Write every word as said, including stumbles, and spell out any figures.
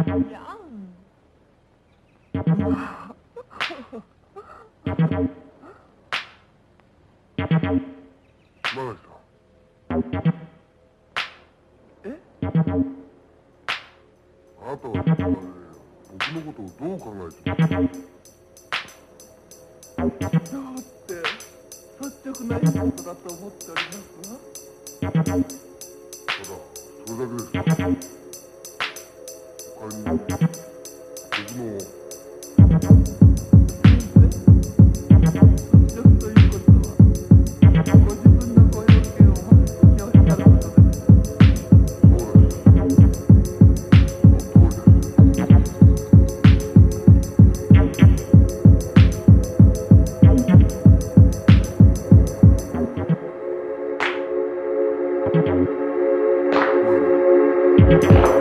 やん。 馬垣さん。 え？ あなたは一体僕のことをどう考えてるんですか？ だって率直な一言だと思っておりますわ。 ただそれだけですか？他に僕の率直ということはご自分のご用件を本当におっしゃることです。 そうです。その通りです。まあ